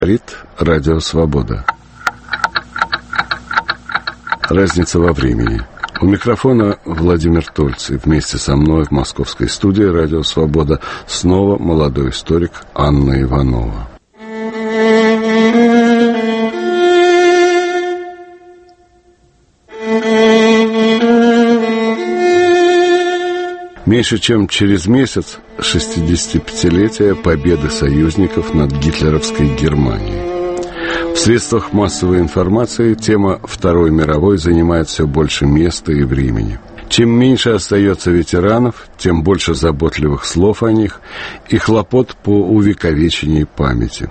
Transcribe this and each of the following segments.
Говорит Радио Свобода. Разница во времени. У микрофона Владимир Тольцый. Вместе со мной в московской студии Радио Свобода снова молодой историк Анна Иванова. Меньше чем через месяц 65-летие победы союзников над гитлеровской Германией. В средствах массовой информации тема Второй мировой занимает все больше места и времени. Чем меньше остается ветеранов, тем больше заботливых слов о них и хлопот по увековечению памяти.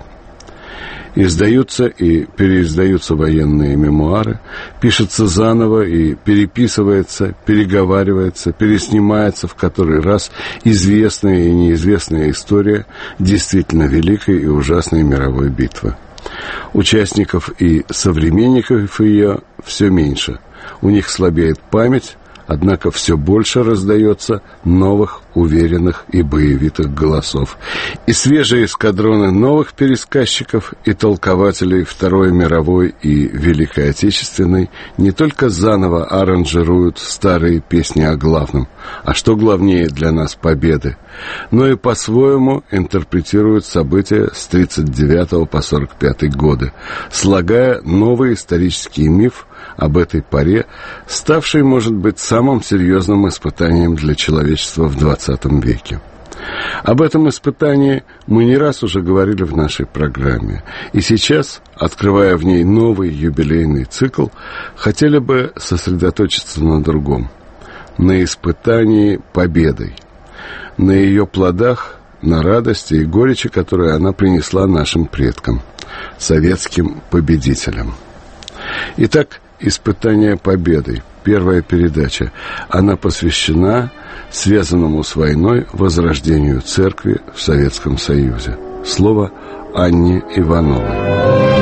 Издаются и переиздаются военные мемуары, пишется заново и переписывается, переговаривается, переснимается в который раз известная и неизвестная история действительно великой и ужасной мировой битвы. Участников и современников ее все меньше. У них слабеет память, однако все больше раздается новых, уверенных и боевитых голосов. И свежие эскадроны новых пересказчиков и толкователей Второй мировой и Великой Отечественной не только заново аранжируют старые песни о главном, а что главнее для нас победы, но и по-своему интерпретируют события с 1939 по 1945 годы, слагая новый исторический миф об этой поре, ставшей, может быть, самым серьезным испытанием для человечества в 20 веке. Об этом испытании мы не раз уже говорили в нашей программе, и сейчас, открывая в ней новый юбилейный цикл, хотели бы сосредоточиться на другом, на испытании победой, на ее плодах, на радости и горечи, которые она принесла нашим предкам, советским победителям. Итак, «Испытание победой». Первая передача. Она посвящена связанному с войной возрождению церкви в Советском Союзе. Слово Анне Ивановой.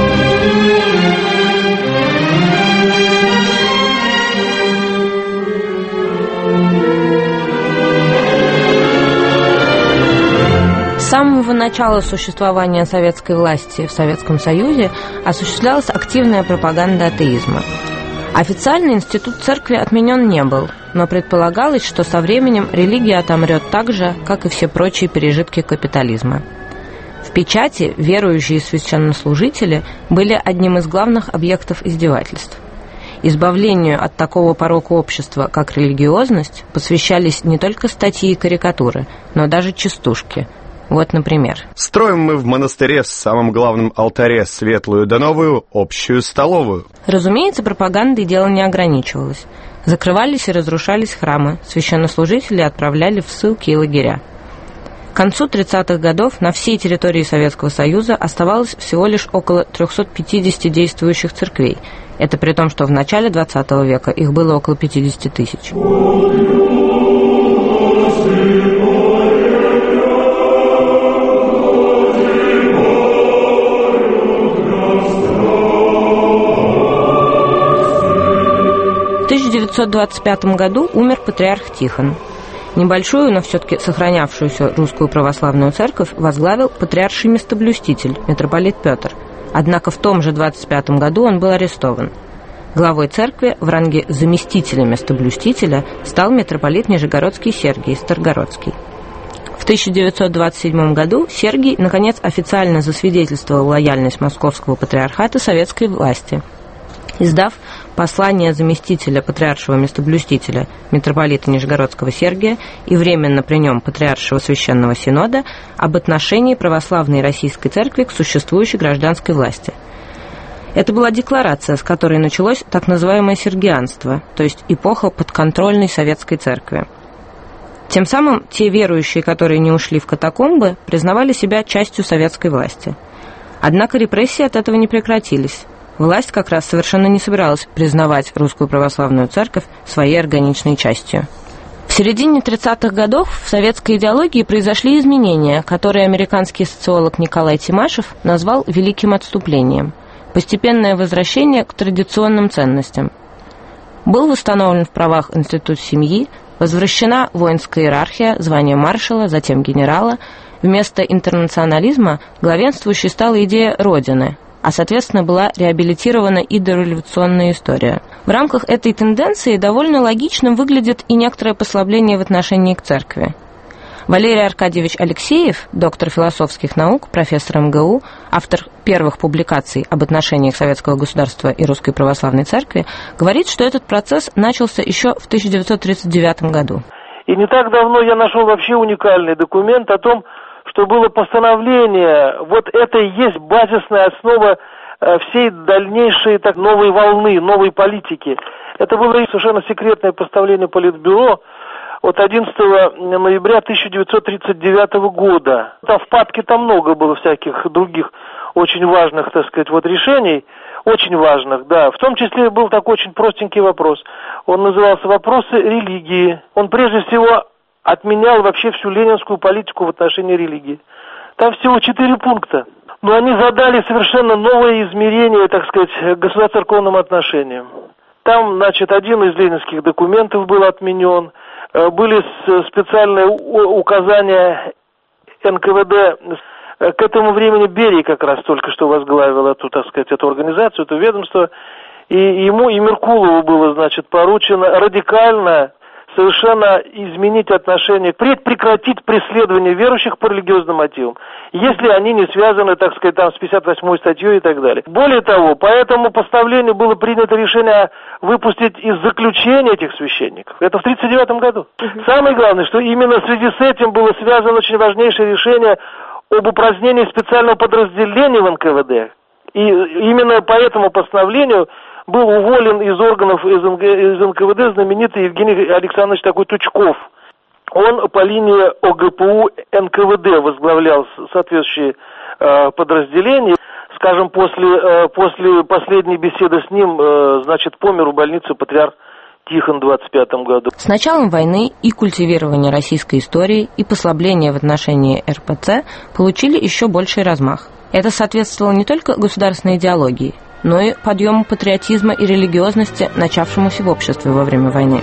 С самого начала существования советской власти в Советском Союзе осуществлялась активная пропаганда атеизма. Официально институт церкви отменен не был, но предполагалось, что со временем религия отомрет так же, как и все прочие пережитки капитализма. В печати верующие священнослужители были одним из главных объектов издевательств. Избавлению от такого порока общества, как религиозность, посвящались не только статьи и карикатуры, но даже частушки. Вот, например. «Строим мы в монастыре с самым главным алтаре светлую да новую общую столовую». Разумеется, пропагандой дело не ограничивалось. Закрывались и разрушались храмы, священнослужители отправляли в ссылки и лагеря. К концу 30-х годов на всей территории Советского Союза оставалось всего лишь около 350 действующих церквей. Это при том, что в начале 20 века их было около 50 тысяч. В 1925 году умер патриарх Тихон. Небольшую, но все-таки сохранявшуюся русскую православную церковь возглавил патриарший местоблюститель, митрополит Петр. Однако в том же 25 году он был арестован. Главой церкви в ранге заместителя местоблюстителя стал митрополит Нижегородский Сергий Старгородский. В 1927 году Сергий, наконец, официально засвидетельствовал лояльность Московского патриархата советской власти, издав послание заместителя патриаршего местоблюстителя митрополита Нижегородского Сергия и временно при нем патриаршего священного синода об отношении православной российской церкви к существующей гражданской власти. Это была декларация, с которой началось так называемое сергианство, то есть эпоха подконтрольной советской церкви. Тем самым те верующие, которые не ушли в катакомбы, признавали себя частью советской власти. Однако репрессии от этого не прекратились. Власть как раз совершенно не собиралась признавать русскую православную церковь своей органичной частью. В середине 30-х годов в советской идеологии произошли изменения, которые американский социолог Николай Тимашев назвал «великим отступлением». Постепенное возвращение к традиционным ценностям. Был восстановлен в правах институт семьи, возвращена воинская иерархия, звание маршала, затем генерала, Вместо интернационализма главенствующей стала идея Родины, а, соответственно, была реабилитирована и дореволюционная история. В рамках этой тенденции довольно логичным выглядит и некоторое послабление в отношении к церкви. Валерий Аркадьевич Алексеев, доктор философских наук, профессор МГУ, автор первых публикаций об отношениях советского государства и Русской Православной Церкви, говорит, что этот процесс начался еще в 1939 году. И не так давно я нашел вообще уникальный документ о том, что было постановление, вот это и есть базисная основа всей дальнейшей новой волны, новой политики. Это было совершенно секретное постановление Политбюро от 11 ноября 1939 года. Там в папке много было всяких других очень важных, решений, очень важных, да. В том числе был такой очень простенький вопрос. Он назывался «Вопросы религии». Он прежде всего отменял вообще всю ленинскую политику в отношении религии. Там всего 4 пункта. Но они задали совершенно новое измерение, государственно-церковным отношениям. Там, один из ленинских документов был отменен. Были специальные указания НКВД. К этому времени Берия как раз только что возглавил эту организацию, это ведомство. И ему, и Меркулову было, поручено радикально совершенно изменить отношение, прекратить преследование верующих по религиозным мотивам, если они не связаны, с 58-й статьей и так далее. Более того, по этому постановлению было принято решение выпустить из заключения этих священников. Это в 1939 году. Самое главное, что именно в связи с этим было связано очень важнейшее решение об упразднении специального подразделения в НКВД. И именно по этому постановлению был уволен из органов из НКВД знаменитый Евгений Александрович Тучков. Он по линии ОГПУ НКВД возглавлял соответствующие подразделения. Скажем, после последней беседы с ним, помер в больнице патриарх Тихон в 1925 году. С началом войны и культивирование российской истории, и послабление в отношении РПЦ получили еще больший размах. Это соответствовало не только государственной идеологии, но и подъему патриотизма и религиозности, начавшемуся в обществе во время войны.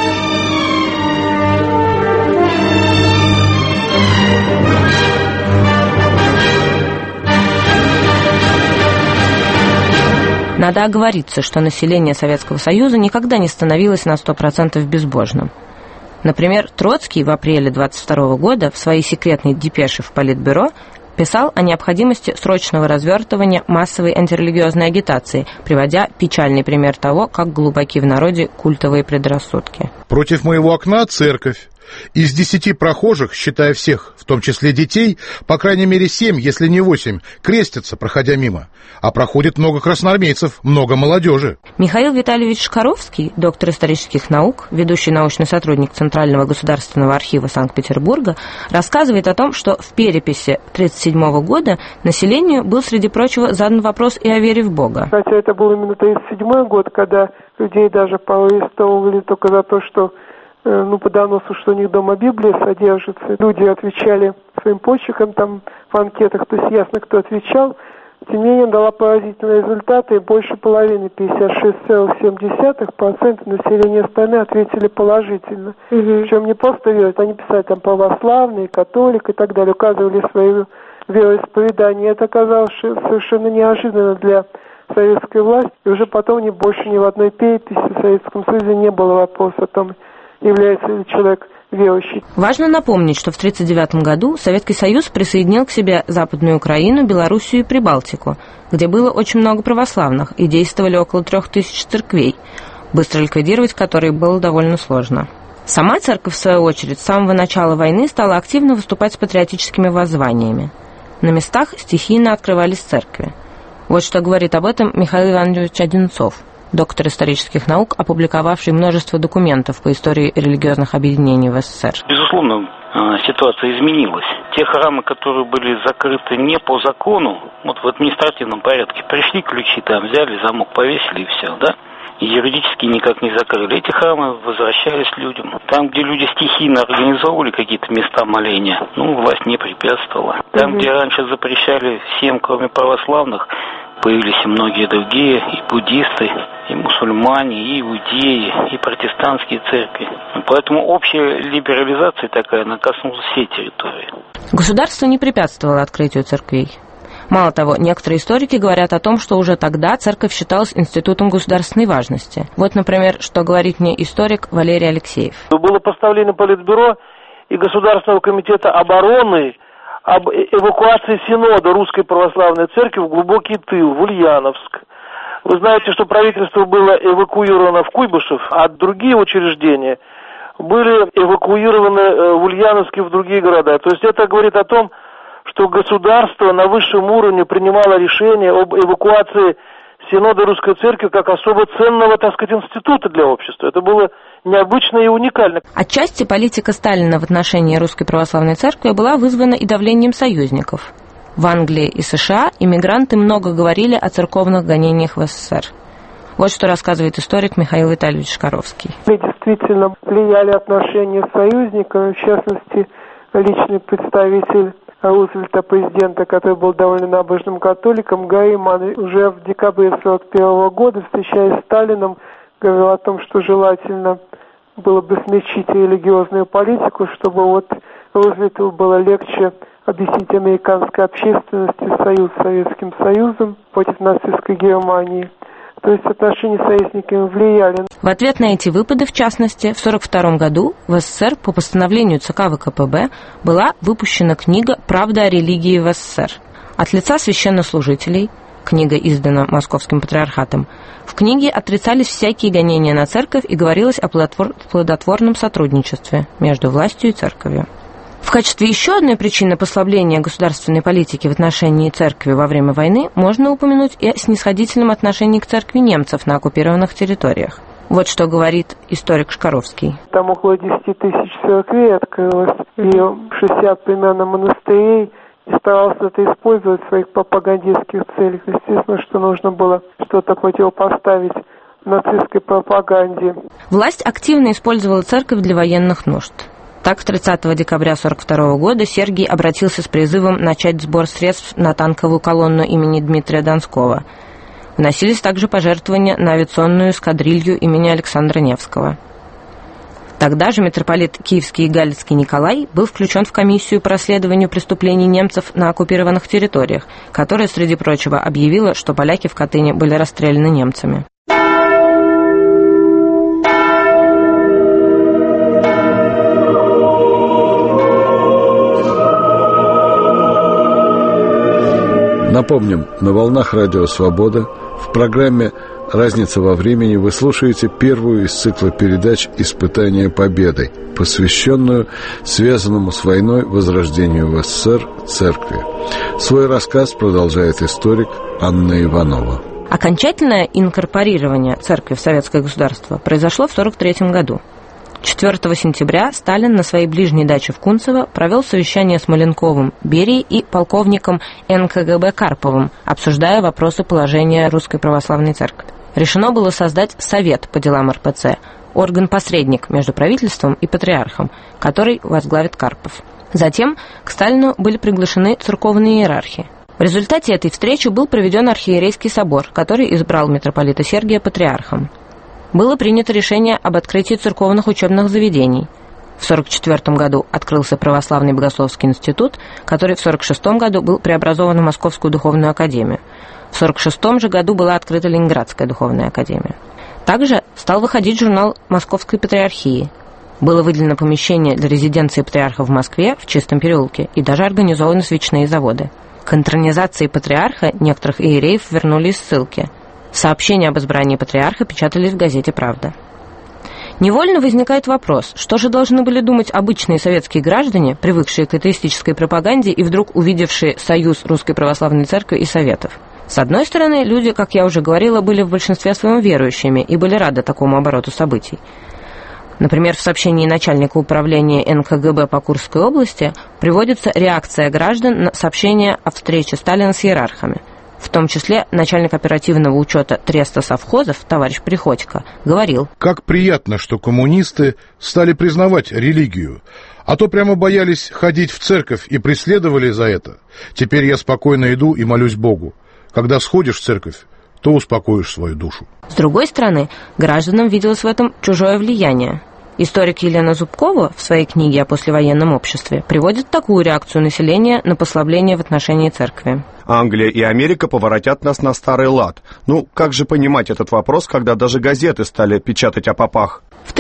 Надо оговориться, что население Советского Союза никогда не становилось на 100% безбожным. Например, Троцкий в апреле 1922 года в своей секретной депеше в Политбюро писал о необходимости срочного развертывания массовой антирелигиозной агитации, приводя печальный пример того, как глубоки в народе культовые предрассудки. Против моего окна церковь. Из 10 прохожих, считая всех, в том числе детей, по крайней мере 7, если не 8, крестятся, проходя мимо. А проходит много красноармейцев, много молодежи. Михаил Витальевич Шкаровский, доктор исторических наук, ведущий научный сотрудник Центрального государственного архива Санкт-Петербурга, рассказывает о том, что в переписи 1937 года населению был, среди прочего, задан вопрос и о вере в Бога. Хотя это был именно 1937 год, когда людей даже арестовывали только за то, что по доносу, что у них дома Библия содержится. Люди отвечали своим почерком в анкетах, то есть ясно, кто отвечал. Тем не менее, дала поразительные результаты, и больше половины, 56,7% населения страны ответили положительно. Причем не просто верят, они писали православные, католик и так далее, указывали свое вероисповедание. Это оказалось совершенно неожиданно для советской власти. И уже потом больше ни в одной переписи в Советском Союзе не было вопроса о том, является ли человек верующий. Важно напомнить, что в 1939 году Советский Союз присоединил к себе Западную Украину, Белоруссию и Прибалтику, где было очень много православных и действовали около 3000 церквей, быстро ликвидировать которые было довольно сложно. Сама церковь, в свою очередь, с самого начала войны стала активно выступать с патриотическими воззваниями. На местах стихийно открывались церкви. Вот что говорит об этом Михаил Иванович Одинцов, доктор исторических наук, опубликовавший множество документов по истории религиозных объединений в СССР. Безусловно, ситуация изменилась. Те храмы, которые были закрыты не по закону, в административном порядке, пришли ключи, взяли, замок повесили и все, да? И юридически никак не закрыли. Эти храмы возвращались людям. Там, где люди стихийно организовывали какие-то места моления, власть не препятствовала. Там, где раньше запрещали всем, кроме православных, появились и многие другие, и буддисты, и мусульмане, и иудеи, и протестантские церкви. Поэтому общая либерализация такая, она коснулась всей территории. Государство не препятствовало открытию церквей. Мало того, некоторые историки говорят о том, что уже тогда церковь считалась институтом государственной важности. Вот, например, что говорит мне историк Валерий Алексеев. Было постановление Политбюро и Государственного комитета обороны об эвакуации Синода Русской Православной Церкви в глубокий тыл, в Ульяновск. Вы знаете, что правительство было эвакуировано в Куйбышев, а другие учреждения были эвакуированы в Ульяновске в другие города. То есть это говорит о том, что государство на высшем уровне принимало решение об эвакуации Синода Русской Церкви как особо ценного, так сказать, института для общества. Это было необычно и уникально. Отчасти политика Сталина в отношении Русской Православной Церкви была вызвана и давлением союзников. В Англии и США иммигранты много говорили о церковных гонениях в СССР. Вот что рассказывает историк Михаил Витальевич Шкаровский. Действительно влияли отношения с союзниками, в частности, личный представитель Рузвельта, президента, который был довольно набожным католиком, Гейман, уже в декабре 1941 года, встречаясь с Сталином, говорил о том, что желательно было бы смягчить религиозную политику, чтобы вот Рузвельту было легче объяснить американской общественности союз с Советским Союзом против нацистской Германии. То есть отношения с союзниками влияли. В ответ на эти выпады, в частности, в 1942 году в СССР по постановлению ЦК ВКПБ была выпущена книга «Правда о религии в СССР». От лица священнослужителей, книга издана Московским патриархатом, в книге отрицались всякие гонения на церковь и говорилось о плодотворном сотрудничестве между властью и церковью. В качестве еще одной причины послабления государственной политики в отношении церкви во время войны можно упомянуть и о снисходительном отношении к церкви немцев на оккупированных территориях. Вот что говорит историк Шкаровский. Там около 10 тысяч церквей открылось, и 60 примерно монастырей, и старался это использовать в своих пропагандистских целях. Естественно, что нужно было что-то противопоставить нацистской пропаганде. Власть активно использовала церковь для военных нужд. Так, 30 декабря 1942 года Сергий обратился с призывом начать сбор средств на танковую колонну имени Дмитрия Донского. Вносились также пожертвования на авиационную эскадрилью имени Александра Невского. Тогда же митрополит Киевский и Галицкий Николай был включен в комиссию по расследованию преступлений немцев на оккупированных территориях, которая, среди прочего, объявила, что поляки в Катыни были расстреляны немцами. Напомним, на волнах Радио Свобода в программе «Разница во времени» вы слушаете первую из цикла передач «Испытание победой», посвященную связанному с войной возрождению в СССР церкви. Свой рассказ продолжает историк Анна Иванова. Окончательное инкорпорирование церкви в советское государство произошло в 1943 году. 4 сентября Сталин на своей ближней даче в Кунцево провел совещание с Маленковым, Берией и полковником НКГБ Карповым, обсуждая вопросы положения Русской Православной Церкви. Решено было создать Совет по делам РПЦ, орган-посредник между правительством и патриархом, который возглавит Карпов. Затем к Сталину были приглашены церковные иерархи. В результате этой встречи был проведен архиерейский собор, который избрал митрополита Сергия патриархом. Было принято решение об открытии церковных учебных заведений. В 1944 году открылся Православный Богословский институт, который в 1946 году был преобразован в Московскую духовную академию. В 1946 же году была открыта Ленинградская духовная академия. Также стал выходить журнал Московской патриархии. Было выделено помещение для резиденции патриарха в Москве, в Чистом переулке, и даже организованы свечные заводы. К интронизации патриарха некоторых иереев вернули из ссылки. Сообщения об избрании патриарха печатались в газете «Правда». Невольно возникает вопрос, что же должны были думать обычные советские граждане, привыкшие к атеистической пропаганде и вдруг увидевшие союз Русской Православной Церкви и Советов. С одной стороны, люди, как я уже говорила, были в большинстве своем верующими и были рады такому обороту событий. Например, в сообщении начальника управления НКГБ по Курской области приводится реакция граждан на сообщение о встрече Сталина с иерархами. В том числе начальник оперативного учета треста совхозов, товарищ Приходько, говорил: «Как приятно, что коммунисты стали признавать религию, а то прямо боялись ходить в церковь и преследовали за это. Теперь я спокойно иду и молюсь Богу. Когда сходишь в церковь, то успокоишь свою душу. С другой стороны, гражданам виделось в этом чужое влияние. Историк Елена Зубкова в своей книге о послевоенном обществе приводит такую реакцию населения на послабление в отношении церкви. Англия и Америка поворотят нас на старый лад. Ну, как же понимать этот вопрос, когда даже газеты стали печатать о попах? В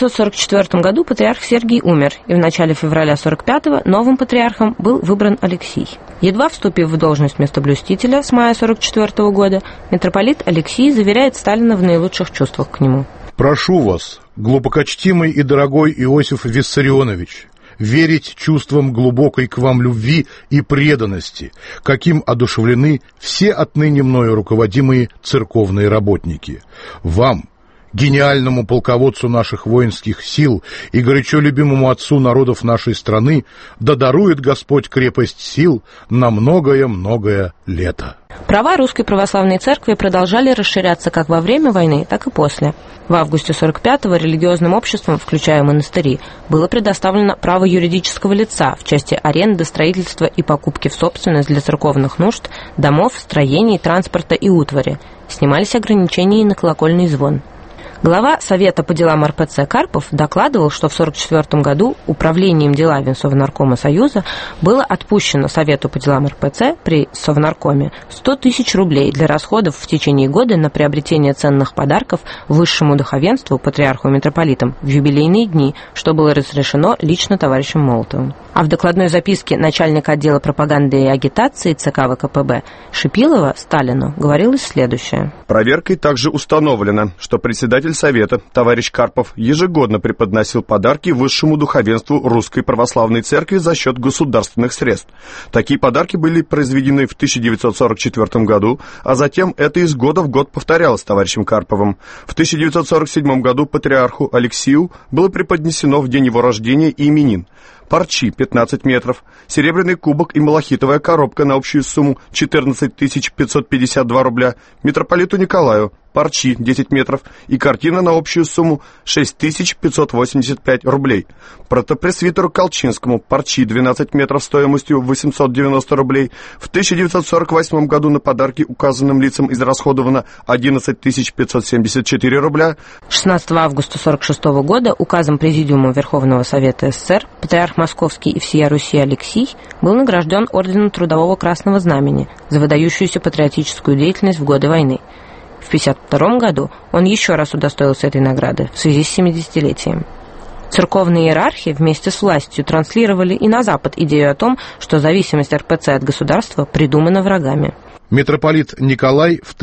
1944 году патриарх Сергий умер, и в начале февраля 1945-го новым патриархом был выбран Алексий. Едва вступив в должность местоблюстителя с мая 1944 года, митрополит Алексий заверяет Сталина в наилучших чувствах к нему. «Прошу вас, глубокочтимый и дорогой Иосиф Виссарионович, верить чувствам глубокой к вам любви и преданности, каким одушевлены все отныне мною руководимые церковные работники. Вам, гениальному полководцу наших воинских сил и горячо любимому отцу народов нашей страны, да дарует Господь крепость сил на многое-многое лето». Права Русской Православной Церкви продолжали расширяться как во время войны, так и после. В августе 1945-го религиозным обществам, включая монастыри, было предоставлено право юридического лица в части аренды, строительства и покупки в собственность для церковных нужд домов, строений, транспорта и утвари. Снимались ограничения и на колокольный звон. Глава Совета по делам РПЦ Карпов докладывал, что в 1944 году управлением делами Совнаркома Союза было отпущено Совету по делам РПЦ при Совнаркоме 100 тысяч рублей для расходов в течение года на приобретение ценных подарков высшему духовенству, патриарху и митрополитам в юбилейные дни, что было разрешено лично товарищем Молотовым. А в докладной записке начальника отдела пропаганды и агитации ЦК ВКПБ Шипилова Сталину говорилось следующее. Проверкой также установлено, что председатель Совета, товарищ Карпов, ежегодно преподносил подарки высшему духовенству Русской Православной Церкви за счет государственных средств. Такие подарки были произведены в 1944 году, а затем это из года в год повторялось товарищем Карповым. В 1947 году патриарху Алексию было преподнесено в день его рождения и именин парчи 15 метров, серебряный кубок и малахитовая коробка на общую сумму 14 552 рубля, митрополиту Николаю парчи 10 метров и картина на общую сумму 6585 рублей, протопресвитеру Колчинскому парчи 12 метров стоимостью 890 рублей. В 1948 году на подарки указанным лицам израсходовано 11 574 рубля. 16 августа 1946 года указом Президиума Верховного Совета СССР патриарх Московский и всея Руси Алексий был награжден орденом Трудового Красного Знамени за выдающуюся патриотическую деятельность в годы войны. В 1952 году он еще раз удостоился этой награды в связи с 70-летием. Церковные иерархи вместе с властью транслировали и на Запад идею о том, что зависимость РПЦ от государства придумана врагами. Митрополит Николай в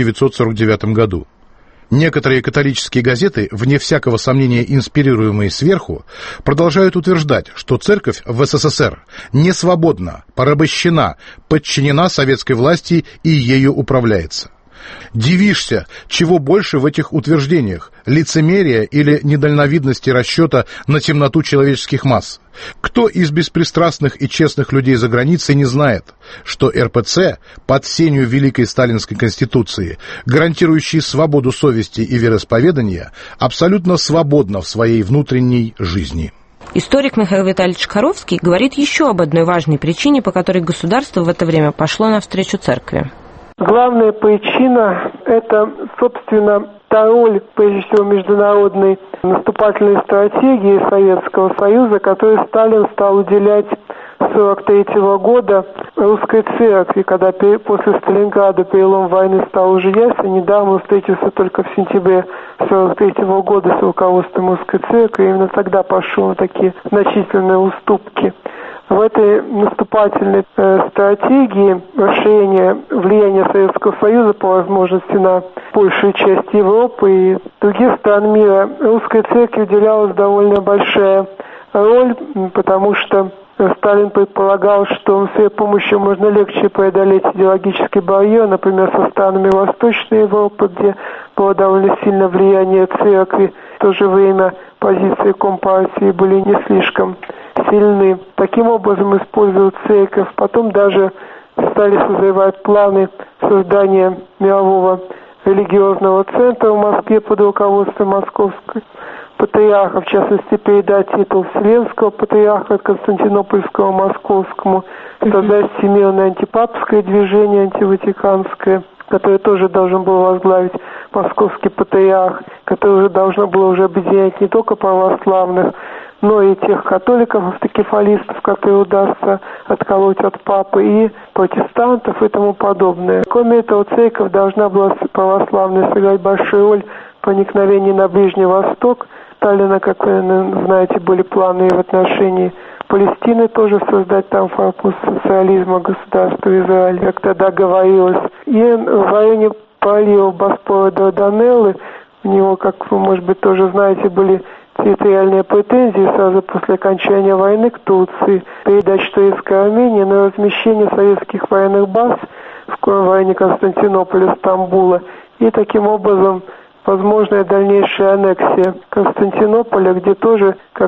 1949 году. Некоторые католические газеты, вне всякого сомнения инспирируемые сверху, продолжают утверждать, что церковь в СССР не свободна, порабощена, подчинена советской власти и ею управляется. Дивишься, чего больше в этих утверждениях – лицемерия или недальновидности расчета на темноту человеческих масс. Кто из беспристрастных и честных людей за границей не знает, что РПЦ под сенью Великой Сталинской Конституции, гарантирующей свободу совести и вероисповедания, абсолютно свободна в своей внутренней жизни? Историк Михаил Витальевич Харовский говорит еще об одной важной причине, по которой государство в это время пошло навстречу церкви. Главная причина – это, собственно, та роль, прежде всего, международной наступательной стратегии Советского Союза, которую Сталин стал уделять с 1943 года русской церкви, когда после Сталинграда перелом войны стал уже ясен. Недавно он встретился только в сентябре 1943 года с руководством русской церкви, и именно тогда пошел на такие значительные уступки. В этой наступательной стратегии расширения влияния Советского Союза по возможности на большую часть Европы и других стран мира русской церкви уделялась довольно большая роль, потому что Сталин предполагал, что с ее помощью можно легче преодолеть идеологический барьер, например, со странами Восточной Европы, где было довольно сильное влияние церкви. В то же время позиции Компартии были не слишком сильны. Таким образом используют церковь. Потом даже стали созревать планы создания мирового религиозного центра в Москве под руководством московской патриарха, в частности, передать титул Вселенского патриарха от Константинопольского Московскому, создать всемирное антипапское движение, антиватиканское. который тоже должен был возглавить московский патриарх, который уже должно было уже объединять не только православных, но и тех католиков, автокефалистов, которые удастся отколоть от папы, и протестантов и тому подобное. Кроме этого, церковь должна была православная сыграть большую роль в проникновении на Ближний Восток. Сталина, как вы знаете, были планы в отношении Палестины тоже создать там форпост социализма, государства Израиль, как тогда говорилось. И в районе пролива Боспора Дарданеллы, у него, как вы, может быть, тоже знаете, были территориальные претензии сразу после окончания войны к Турции, передача Турецкой Армении на размещение советских военных баз в районе Константинополя, Стамбула. И таким образом возможная дальнейшая аннексия Константинополя, где тоже, как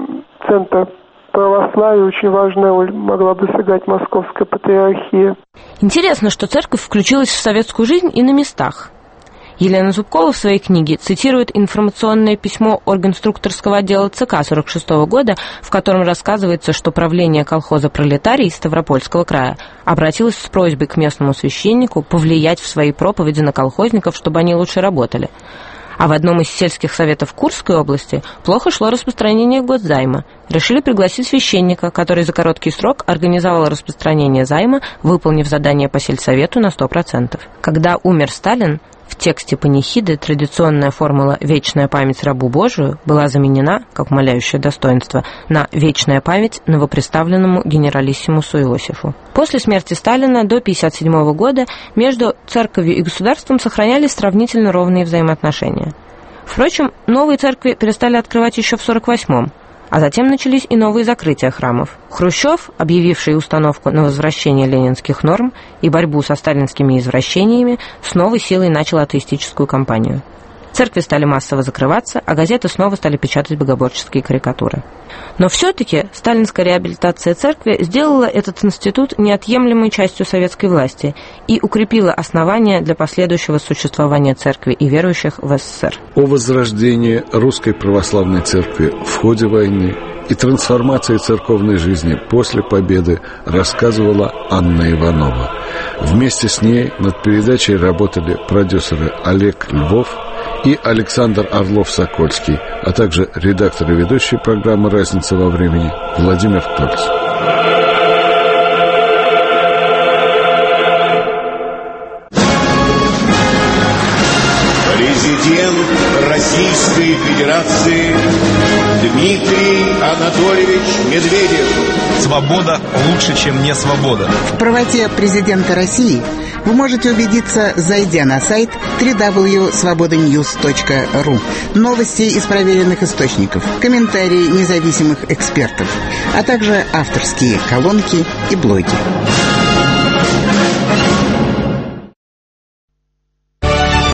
центр православия, очень важную роль могла бы сыграть Московская патриархия. Интересно, что церковь включилась в советскую жизнь и на местах. Елена Зубкова в своей книге цитирует информационное письмо оргинструкторского отдела ЦК 1946 года, в котором рассказывается, что правление колхоза «Пролетарий» Ставропольского края обратилось с просьбой к местному священнику повлиять в своей проповеди на колхозников, чтобы они лучше работали. А в одном из сельских советов Курской области плохо шло распространение госзайма. Решили пригласить священника, который за короткий срок организовал распространение займа, выполнив задание по сельсовету на 100%. Когда умер Сталин, в тексте панихиды традиционная формула «вечная память рабу Божию» была заменена, как умаляющее достоинство, на «вечная память новоприставленному генералиссимусу Иосифу». После смерти Сталина до 1957 года между церковью и государством сохранялись сравнительно ровные взаимоотношения. Впрочем, новые церкви перестали открывать еще в 1948-м, а затем начались и новые закрытия храмов. Хрущев, объявивший установку на возвращение ленинских норм и борьбу со сталинскими извращениями, с новой силой начал атеистическую кампанию. Церкви стали массово закрываться, а газеты снова стали печатать богоборческие карикатуры. Но все-таки сталинская реабилитация церкви сделала этот институт неотъемлемой частью советской власти и укрепила основания для последующего существования церкви и верующих в СССР. О возрождении Русской Православной Церкви в ходе войны и трансформации церковной жизни после победы рассказывала Анна Иванова. Вместе с ней над передачей работали продюсеры Олег Львов и Александр Орлов-Сокольский, а также редактор и ведущий программы «Разница во времени» Владимир Тольц. Президент Российской Федерации Дмитрий Анатольевич Медведев. Свобода лучше, чем не свобода. В правоте президента России вы можете убедиться, зайдя на сайт www.svobodanews.ru. Новости из проверенных источников, комментарии независимых экспертов, а также авторские колонки и блоги.